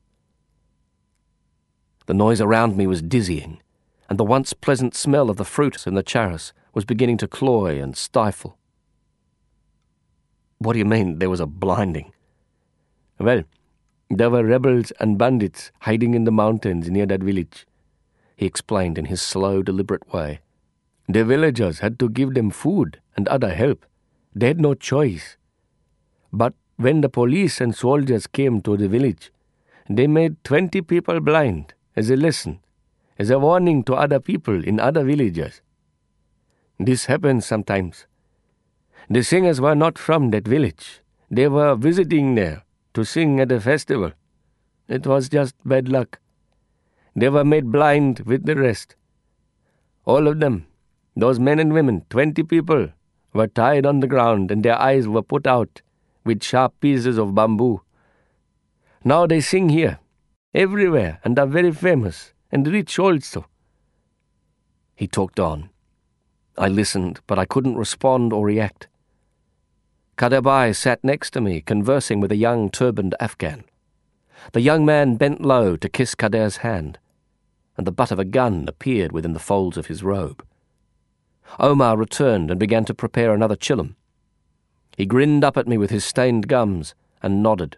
The noise around me was dizzying, and the once pleasant smell of the fruit in the charas was beginning to cloy and stifle. "What do you mean, there was a blinding?" "Well, there were rebels and bandits hiding in the mountains near that village," he explained in his slow, deliberate way. "The villagers had to give them food and other help. They had no choice. But when the police and soldiers came to the village, they made 20 people blind as a lesson, as a warning to other people in other villages. This happens sometimes. The singers were not from that village. They were visiting there to sing at a festival. It was just bad luck. They were made blind with the rest. All of them, those men and women, 20 people, were tied on the ground and their eyes were put out with sharp pieces of bamboo. Now they sing here, everywhere, and are very famous, and rich also. He talked on. I listened, but I couldn't respond or react. Kader Bhai sat next to me, conversing with a young turbaned Afghan. The young man bent low to kiss Kader's hand, and the butt of a gun appeared within the folds of his robe. Omar returned and began to prepare another chillum. He grinned up at me with his stained gums and nodded.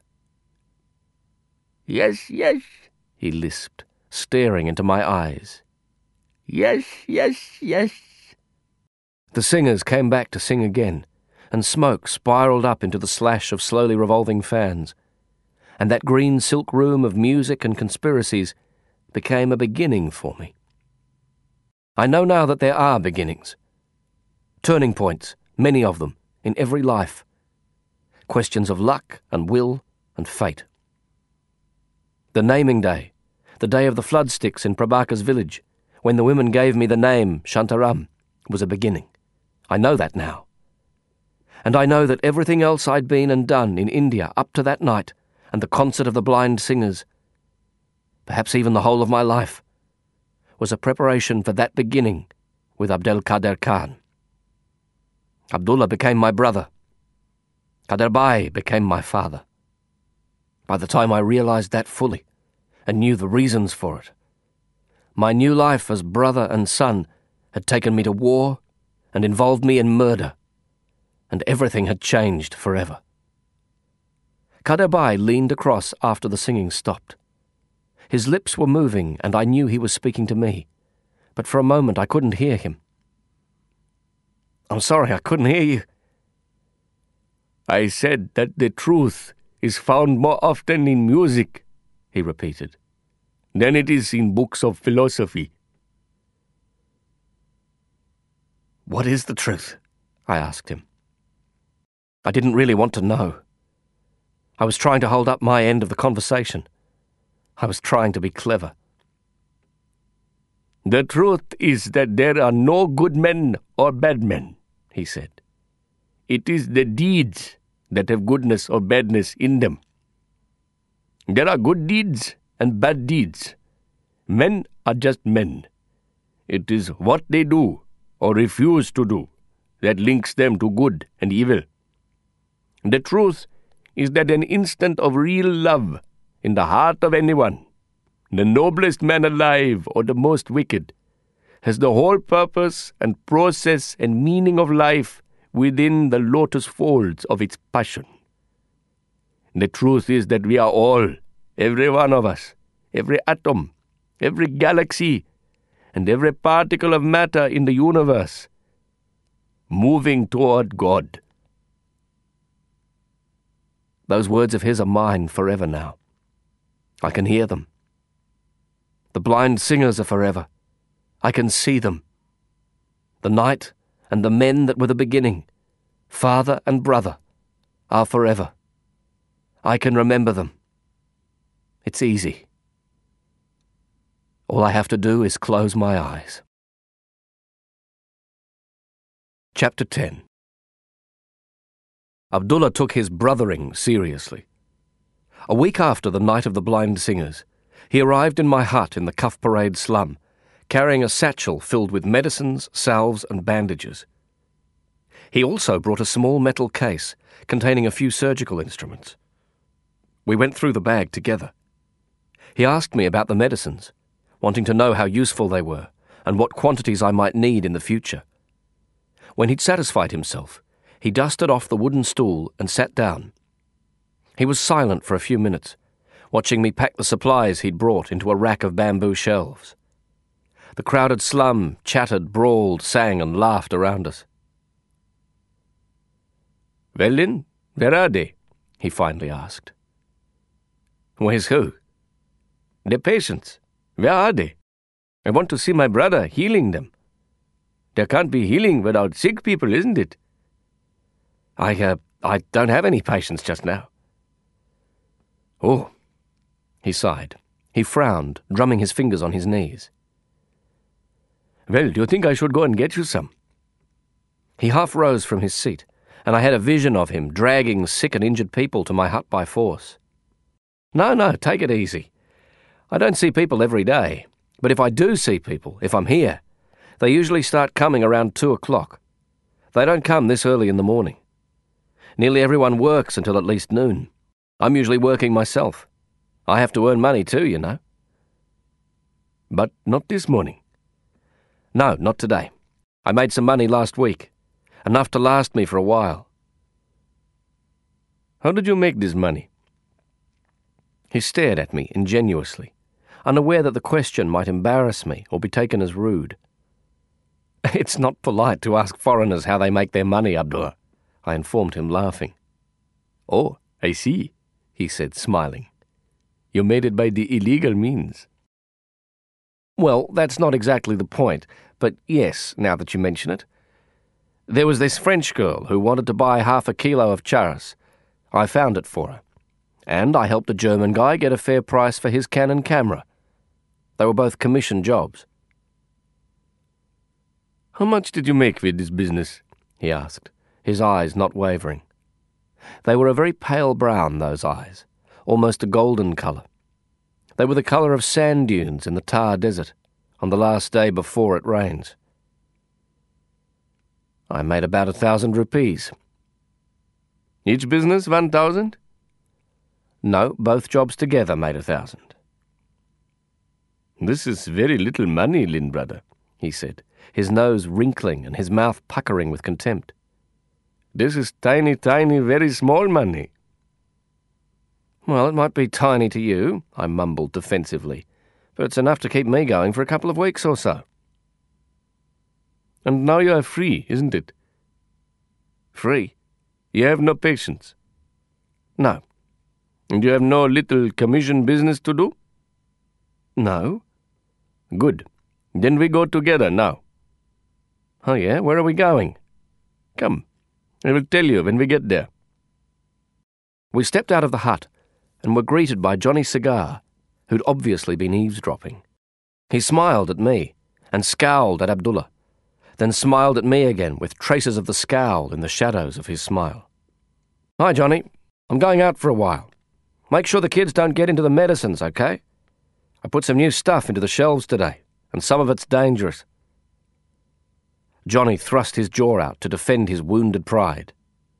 Yes, yes, he lisped, staring into my eyes. Yes, yes, yes. The singers came back to sing again, and smoke spiraled up into the slash of slowly revolving fans, and that green silk room of music and conspiracies became a beginning for me. I know now that there are beginnings. Turning points, many of them, in every life. Questions of luck and will and fate. The naming day, the day of the flood sticks in Prabhakar's village, when the women gave me the name Shantaram, was a beginning. I know that now. And I know that everything else I'd been and done in India up to that night and the concert of the blind singers, perhaps even the whole of my life, was a preparation for that beginning with Abdel Kader Khan. Abdullah became my brother. Kader Bhai became my father. By the time I realized that fully and knew the reasons for it, my new life as brother and son had taken me to war and involved me in murder, and everything had changed forever. Kader Bhai leaned across after the singing stopped. His lips were moving, and I knew he was speaking to me, but for a moment I couldn't hear him. I'm sorry, I couldn't hear you. I said that the truth is found more often in music, he repeated, than it is in books of philosophy. What is the truth? I asked him. I didn't really want to know. I was trying to hold up my end of the conversation. I was trying to be clever. The truth is that there are no good men or bad men, he said. It is the deeds that have goodness or badness in them. There are good deeds and bad deeds. Men are just men. It is what they do or refuse to do that links them to good and evil. The truth is that an instant of real love in the heart of anyone, the noblest man alive or the most wicked, has the whole purpose and process and meaning of life within the lotus folds of its passion. The truth is that we are all, every one of us, every atom, every galaxy, and every particle of matter in the universe, moving toward God. Those words of his are mine forever now. I can hear them. The blind singers are forever. I can see them. The night and the men that were the beginning, father and brother, are forever. I can remember them. It's easy. All I have to do is close my eyes. Chapter 10. Abdullah took his brothering seriously. A week after the night of the blind singers, he arrived in my hut in the Cuff Parade slum, carrying a satchel filled with medicines, salves, and bandages. He also brought a small metal case containing a few surgical instruments. We went through the bag together. He asked me about the medicines, wanting to know how useful they were and what quantities I might need in the future. When he'd satisfied himself, he dusted off the wooden stool and sat down. He was silent for a few minutes, watching me pack the supplies he'd brought into a rack of bamboo shelves. The crowded slum chattered, brawled, sang, and laughed around us. Well then, where are they? he finally asked. Where's who? The patients. Where are they? I want to see my brother healing them. There can't be healing without sick people, isn't it? I don't have any patients just now. Oh, he sighed. He frowned, drumming his fingers on his knees. Well, do you think I should go and get you some? He half rose from his seat, and I had a vision of him dragging sick and injured people to my hut by force. No, take it easy. I don't see people every day, but if I do see people, if I'm here, they usually start coming around 2 o'clock. They don't come this early in the morning. Nearly everyone works until at least noon. I'm usually working myself. I have to earn money too, you know. But not this morning. No, not today. I made some money last week. Enough to last me for a while. How did you make this money? He stared at me ingenuously, unaware that the question might embarrass me or be taken as rude. It's not polite to ask foreigners how they make their money, Abdullah, I informed him, laughing. Oh, I see, he said, smiling. You made it by the illegal means. Well, that's not exactly the point, but yes, now that you mention it. There was this French girl who wanted to buy half a kilo of charas. I found it for her. And I helped a German guy get a fair price for his Canon camera. They were both commission jobs. How much did you make with this business? He asked, his eyes not wavering. They were a very pale brown, those eyes, almost a golden colour. They were the colour of sand dunes in the Thar Desert on the last day before it rains. I made about 1,000 rupees. Each business 1,000? No, both jobs together made 1,000. This is very little money, Lin brother, he said, his nose wrinkling and his mouth puckering with contempt. This is tiny, very small money. Well, it might be tiny to you, I mumbled defensively, but it's enough to keep me going for a couple of weeks or so. And now you are free, isn't it? Free? You have no patients? No. And you have no little commission business to do? No. Good. Then we go together now. Oh yeah? Where are we going? Come. I will tell you when we get there. We stepped out of the hut and were greeted by Johnny Cigar, who'd obviously been eavesdropping. He smiled at me and scowled at Abdullah, then smiled at me again with traces of the scowl in the shadows of his smile. Hi, Johnny. I'm going out for a while. Make sure the kids don't get into the medicines, okay? I put some new stuff into the shelves today, and some of it's dangerous. Johnny thrust his jaw out to defend his wounded pride.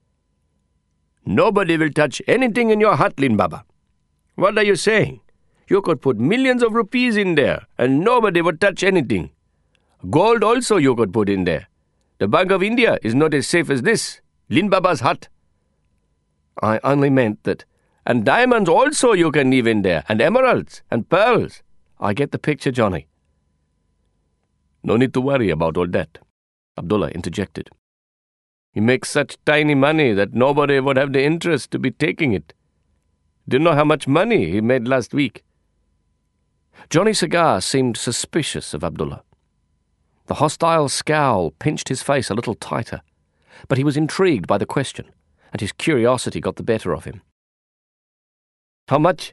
Nobody will touch anything in your hut, Lin Baba. What are you saying? You could put millions of rupees in there, and nobody would touch anything. Gold also you could put in there. The Bank of India is not as safe as this, Lin Baba's hut. I only meant that... And diamonds also you can leave in there, and emeralds, and pearls. I get the picture, Johnny. No need to worry about all that, Abdullah interjected. He makes such tiny money that nobody would have the interest to be taking it. Do you know how much money he made last week? Johnny Cigar seemed suspicious of Abdullah. The hostile scowl pinched his face a little tighter, but he was intrigued by the question, and his curiosity got the better of him. How much?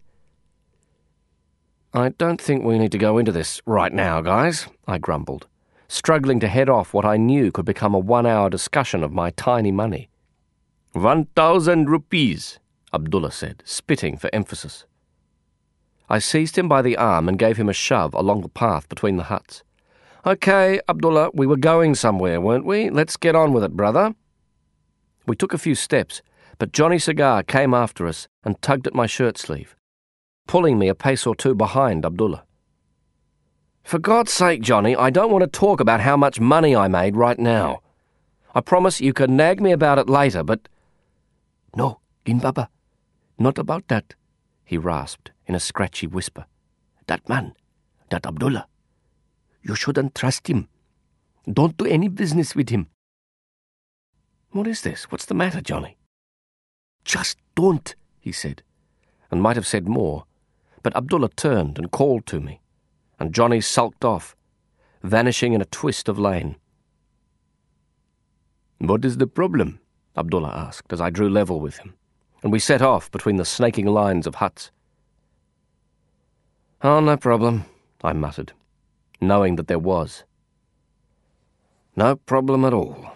I don't think we need to go into this right now, guys, I grumbled, struggling to head off what I knew could become a 1-hour discussion of my tiny money. 1,000 rupees, Abdullah said, spitting for emphasis. I seized him by the arm and gave him a shove along the path between the huts. Okay, Abdullah, we were going somewhere, weren't we? Let's get on with it, brother. We took a few steps, but Johnny Cigar came after us and tugged at my shirt sleeve, pulling me a pace or two behind Abdullah. For God's sake, Johnny, I don't want to talk about how much money I made right now. I promise you can nag me about it later, but... No, Lin Baba, not about that, he rasped in a scratchy whisper. That man, that Abdullah, you shouldn't trust him. Don't do any business with him. What is this? What's the matter, Johnny? "Just don't," he said, and might have said more, but Abdullah turned and called to me, and Johnny sulked off, vanishing in a twist of lane. "What is the problem?" Abdullah asked as I drew level with him, and we set off between the snaking lines of huts. "Oh, no problem," I muttered, knowing that there was. No problem at all.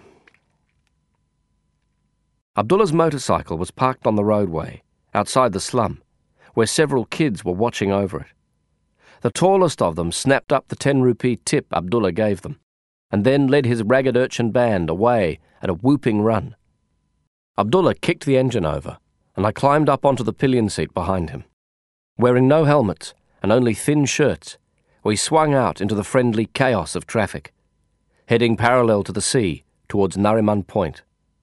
Abdullah's motorcycle was parked on the roadway, outside the slum, where several kids were watching over it. The tallest of them snapped up the 10-rupee tip Abdullah gave them, and then led his ragged urchin band away at a whooping run. Abdullah kicked the engine over, and I climbed up onto the pillion seat behind him. Wearing no helmets and only thin shirts, we swung out into the friendly chaos of traffic, heading parallel to the sea towards Nariman Point.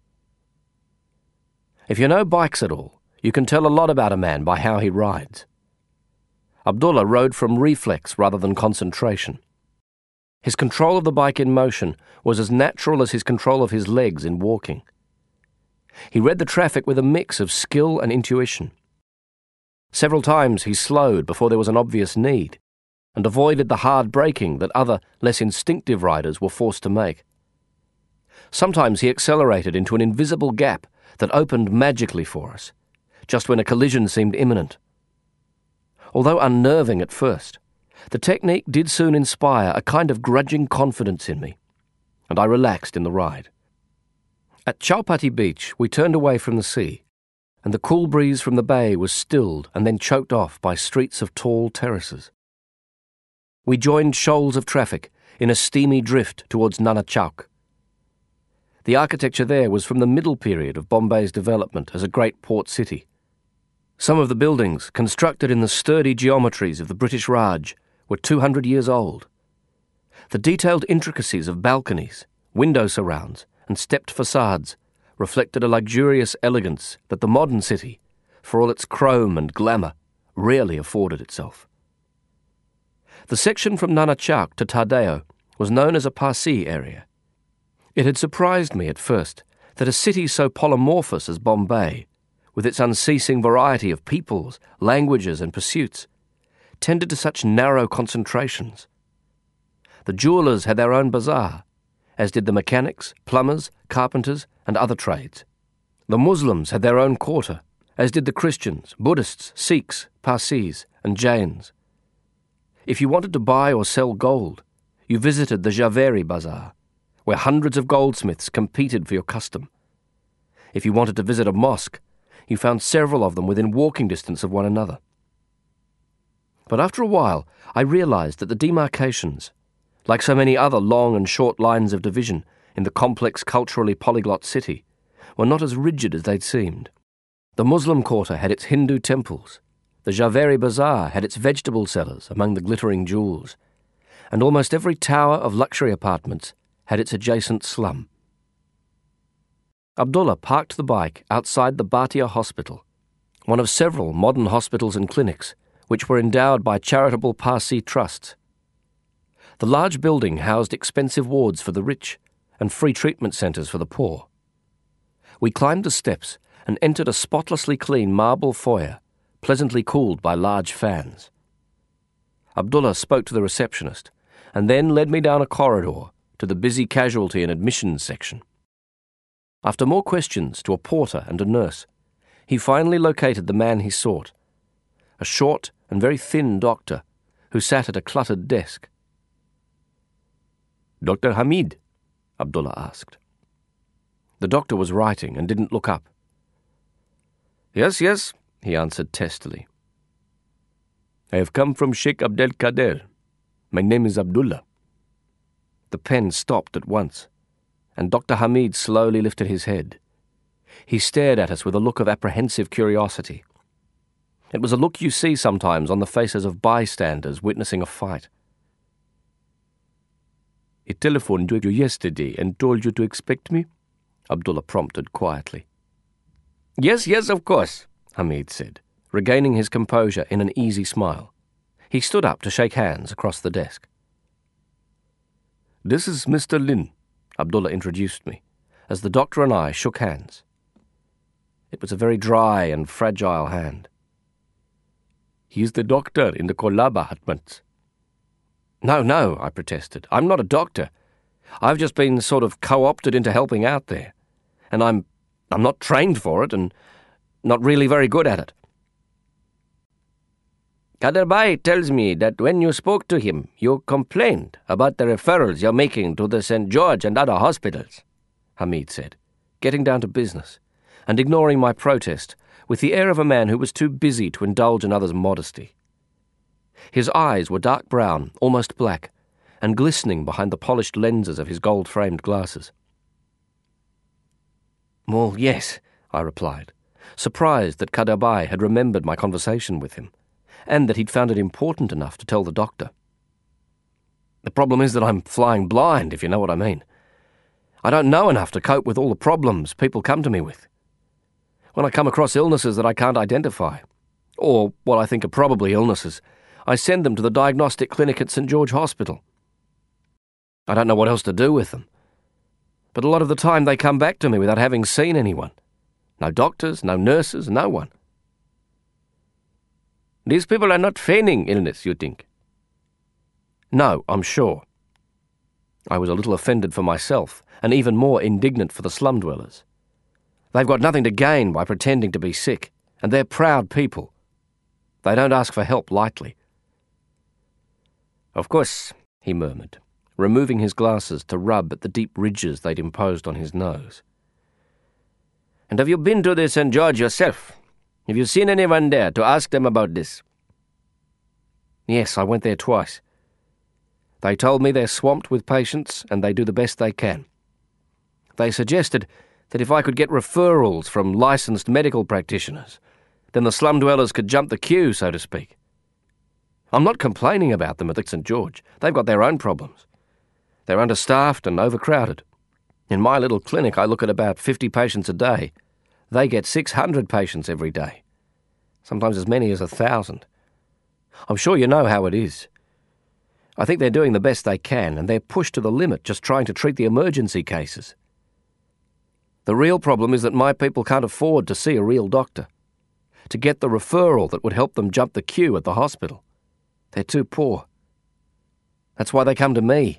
If you know bikes at all, you can tell a lot about a man by how he rides. Abdullah rode from reflex rather than concentration. His control of the bike in motion was as natural as his control of his legs in walking. He read the traffic with a mix of skill and intuition. Several times he slowed before there was an obvious need, and avoided the hard braking that other, less instinctive riders were forced to make. Sometimes he accelerated into an invisible gap that opened magically for us, just when a collision seemed imminent. Although unnerving at first, the technique did soon inspire a kind of grudging confidence in me, and I relaxed in the ride. At Chowpatty Beach, we turned away from the sea, and the cool breeze from the bay was stilled and then choked off by streets of tall terraces. We joined shoals of traffic in a steamy drift towards Nana Chowk. The architecture there was from the middle period of Bombay's development as a great port city. Some of the buildings, constructed in the sturdy geometries of the British Raj, were 200 years old. The detailed intricacies of balconies, window surrounds, and stepped facades reflected a luxurious elegance that the modern city, for all its chrome and glamour, rarely afforded itself. The section from Nana Chowk to Tardeo was known as a Parsi area. It had surprised me at first that a city so polymorphous as Bombay, with its unceasing variety of peoples, languages and pursuits, tended to such narrow concentrations. The jewellers had their own bazaar, as did the mechanics, plumbers, carpenters, and other trades. The Muslims had their own quarter, as did the Christians, Buddhists, Sikhs, Parsis, and Jains. If you wanted to buy or sell gold, you visited the Javeri Bazaar, where hundreds of goldsmiths competed for your custom. If you wanted to visit a mosque, you found several of them within walking distance of one another. But after a while, I realized that the demarcations, like so many other long and short lines of division in the complex culturally polyglot city, were not as rigid as they'd seemed. The Muslim quarter had its Hindu temples, the Javeri Bazaar had its vegetable sellers among the glittering jewels, and almost every tower of luxury apartments had its adjacent slum. Abdullah parked the bike outside the Bhatia Hospital, one of several modern hospitals and clinics which were endowed by charitable Parsi trusts. The large building housed expensive wards for the rich and free treatment centres for the poor. We climbed the steps and entered a spotlessly clean marble foyer, pleasantly cooled by large fans. Abdullah spoke to the receptionist and then led me down a corridor to the busy casualty and admissions section. After more questions to a porter and a nurse, he finally located the man he sought, a short and very thin doctor who sat at a cluttered desk. "Dr. Hamid?" Abdullah asked. The doctor was writing and didn't look up. Yes, he answered testily. "I have come from Sheikh Abdel Kader. My name is Abdullah." The pen stopped at once, and Dr. Hamid slowly lifted his head. He stared at us with a look of apprehensive curiosity. It was a look you see sometimes on the faces of bystanders witnessing a fight. "I telephoned you yesterday and told you to expect me?" Abdullah prompted quietly. Yes, of course, Hamid said, regaining his composure in an easy smile. He stood up to shake hands across the desk. "This is Mr. Lin," Abdullah introduced me, as the doctor and I shook hands. It was a very dry and fragile hand. He's the doctor in the Kolaba hutments. No, I protested. I'm not a doctor. I've just been sort of co-opted into helping out there. And I'm not trained for it and not really very good at it. Kaderbai tells me that when you spoke to him, you complained about the referrals you're making to the St. George and other hospitals, Hamid said, getting down to business and ignoring my protest with the air of a man who was too busy to indulge in others' modesty. His eyes were dark brown, almost black, and glistening behind the polished lenses of his gold-framed glasses. Well, yes, I replied, surprised that Kaderbai had remembered my conversation with him, and that he'd found it important enough to tell the doctor. The problem is that I'm flying blind, if you know what I mean. I don't know enough to cope with all the problems people come to me with. When I come across illnesses that I can't identify, or what I think are probably illnesses, I send them to the diagnostic clinic at St. George Hospital. I don't know what else to do with them. But a lot of the time they come back to me without having seen anyone. No doctors, no nurses, no one. These people are not feigning illness, you think? No, I'm sure. I was a little offended for myself, and even more indignant for the slum dwellers. They've got nothing to gain by pretending to be sick, and they're proud people. They don't ask for help lightly. Of course, he murmured, removing his glasses to rub at the deep ridges they'd imposed on his nose. And have you been to the St. George yourself? Have you seen anyone there to ask them about this? Yes, I went there twice. They told me they're swamped with patients and they do the best they can. They suggested that if I could get referrals from licensed medical practitioners, then the slum dwellers could jump the queue, so to speak. I'm not complaining about them at the St. George. They've got their own problems. They're understaffed and overcrowded. In my little clinic, I look at about 50 patients a day. They get 600 patients every day, sometimes as many as 1,000. I'm sure you know how it is. I think they're doing the best they can, and they're pushed to the limit just trying to treat the emergency cases. The real problem is that my people can't afford to see a real doctor, to get the referral that would help them jump the queue at the hospital. They're too poor. That's why they come to me.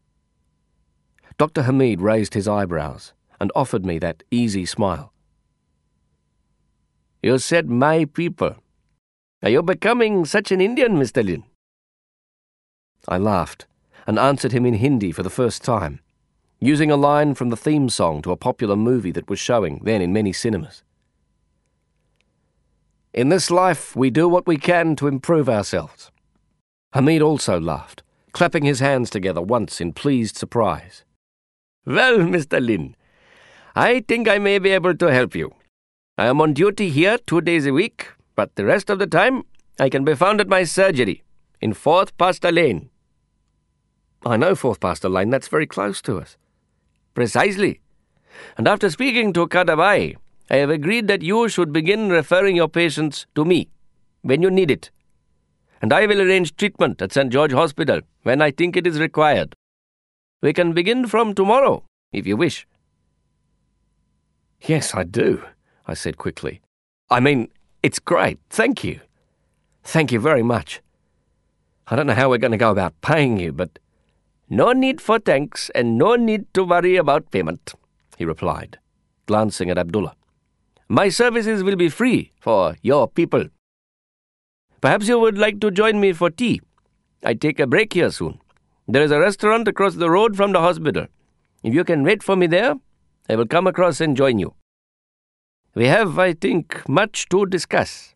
Dr. Hamid raised his eyebrows and offered me that easy smile. You said my people. Are you becoming such an Indian, Mr. Lin? I laughed and answered him in Hindi for the first time, using a line from the theme song to a popular movie that was showing then in many cinemas. In this life, we do what we can to improve ourselves. Hamid also laughed, clapping his hands together once in pleased surprise. Well, Mr. Lin, I think I may be able to help you. I am on duty here 2 days a week, but the rest of the time I can be found at my surgery in 4th Pastor Lane. I know 4th Pastor Lane, that's very close to us. Precisely. And after speaking to Kaderbai, I have agreed that you should begin referring your patients to me when you need it. And I will arrange treatment at St. George Hospital when I think it is required. We can begin from tomorrow, if you wish. Yes, I do, I said quickly. I mean, it's great, thank you. Thank you very much. I don't know how we're going to go about paying you, but... No need for thanks and no need to worry about payment, he replied, glancing at Abdullah. My services will be free for your people. Perhaps you would like to join me for tea. I take a break here soon. There is a restaurant across the road from the hospital. If you can wait for me there, I will come across and join you. We have, I think, much to discuss.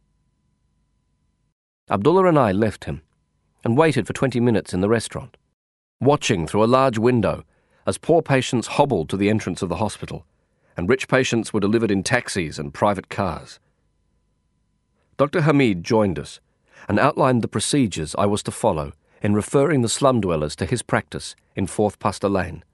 Abdullah and I left him and waited for 20 minutes in the restaurant, watching through a large window as poor patients hobbled to the entrance of the hospital and rich patients were delivered in taxis and private cars. Dr. Hamid joined us and outlined the procedures I was to follow in referring the slum dwellers to his practice in 4th Pastor Lane.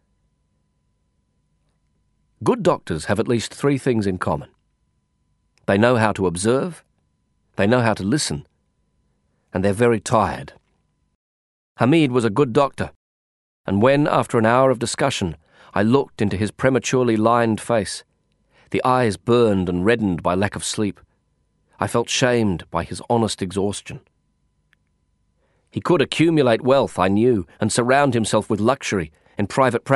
Good doctors have at least 3 things in common. They know how to observe, they know how to listen, and they're very tired. Hamid was a good doctor, and when, after an hour of discussion, I looked into his prematurely lined face, the eyes burned and reddened by lack of sleep. I felt shamed by his honest exhaustion. He could accumulate wealth, I knew, and surround himself with luxury in private practice.